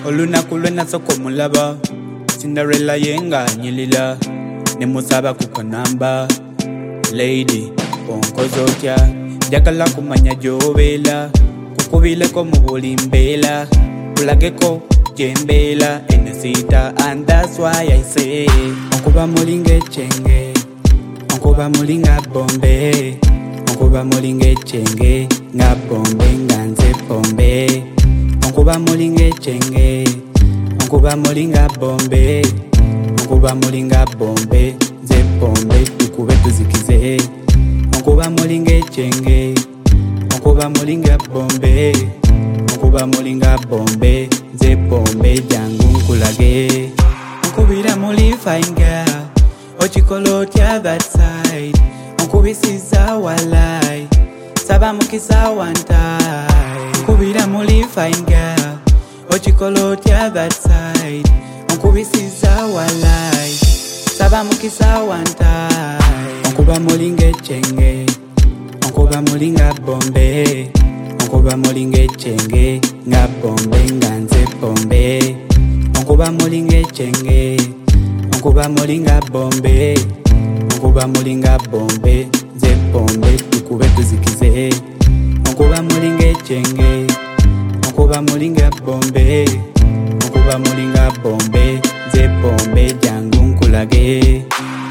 olunaku lwena soko mulaba Cinderella yenga nyilila nemusaba kuko namba lady onkozotya njagala kumanya gy'obeera kukubileko mu buli mbeera kulageko gyembeera enesita and that's why I say onkuba mulinga echenge onkuba mulinga bombe onkuba mulinga echenge nga bombe nga nze bombe onkuba mulinga echenge onkuba mulinga bombe onkuba mulinga bombe nze bombe tukube tuzikize onkuba mulinga echenge onkuba mulinga bombe onkuba mulinga bombe nze bombe jangu nkulage onkubira muli fine girl ochikola otya that side onkubisiza walai saba mukisa one time onkubira muli fine girl ochikola otya that side onkubisiza walai saba mukisa one time onkuba mulinga echenge onkuba mulinga bombe onkuba mulinga echenge nga bombe nga nze bombe onkuba mulinga echenge onkuba mulinga bombe onkuba mulinga bombe nze bombe tukube tuzikize onkuba mulinga echenge onkuba mulinga bombe onkuba mulinga bombe nze bombe jangu nkulage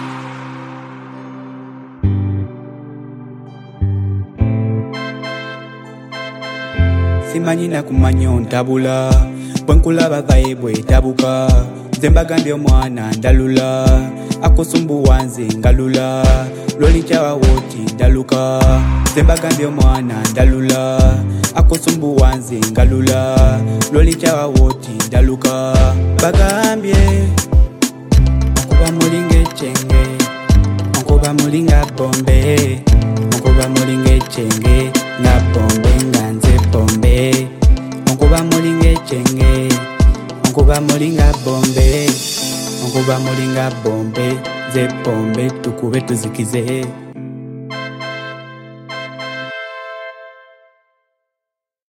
simanyi nakumanya ontabula bwenkulaba vaye bwetabuka nze mbagambye omwana ndalula akusumbuwa nze ngalula lwolikyawa wooti ndaluka nze mbagambye omwana ndalula akusumbuwa nze ngalula lwolikyawa wooti ndaluka bagambye onkuba mulinga echenge onkuba mulinga bombe onkuba mulinga echenge nga bombe nga nze bombe onkuba mulinga echenge onkuba mulinga bombe onkuba mulinga bombe nze bombe tukube tuzikize